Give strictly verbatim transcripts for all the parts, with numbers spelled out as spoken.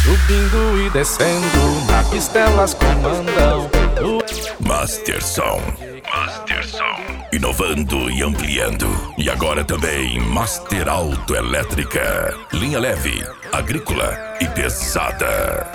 Subindo e descendo, na pista elas comandam. Master Som, Master Som, inovando e ampliando. E agora também Master Autoelétrica, linha leve, agrícola e pesada.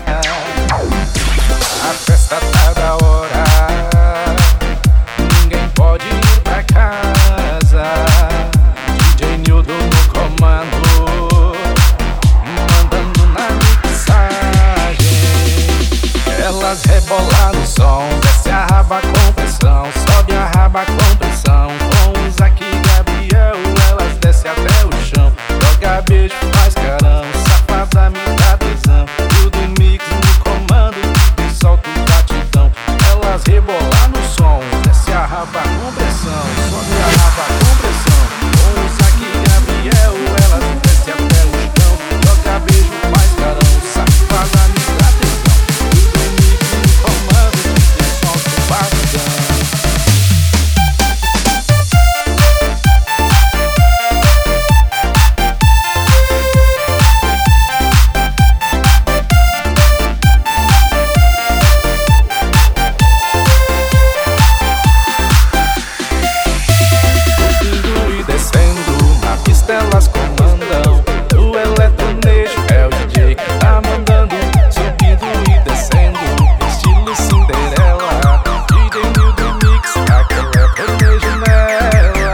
A festa tá da hora, ninguém pode ir pra casa. D J Nildo no comando, mandando na mixagem. Elas rebolam no som, desce a raba com pressão, sobe a raba com pressão. Com o Isaac e Gabriel, elas desce até o chão. Joga beijo, faz carão, safada me dá tesão. Tudo mix no comando, e solta o batidão. Elas rebolam no som, desce a raba com pressão, sobe a raba com pressão. Com o Isaac e Gabriel, elas desce até o chão. Joga beijo, faz carão, safada me dá tesão. Tudo mix no comando, e solta o batidão. Elas comandam, o eletronejo é o D J que tá mandando. Subindo e descendo, estilo Cinderela. D J Nildo Mix, aquele eletronejo nela.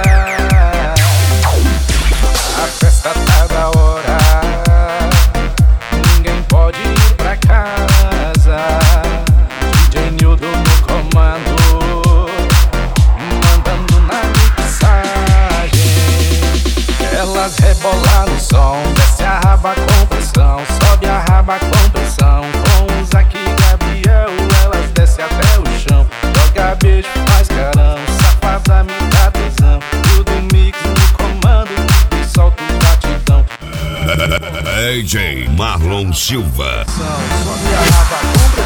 A festa tá da hora, ninguém pode ir pra casa. D J Nildo no comando, mandando na mixagem. Elas rebolam no som, desce a raba com pressão, sobe a raba com pressão. Com o Isaac e Gabriel, elas desce até o chão. Joga beijo, faz carão, safada me dá tesão. Tudo mix no comando, e solta o batidão. D J Marlon Silva. Sobe a raba com pressão.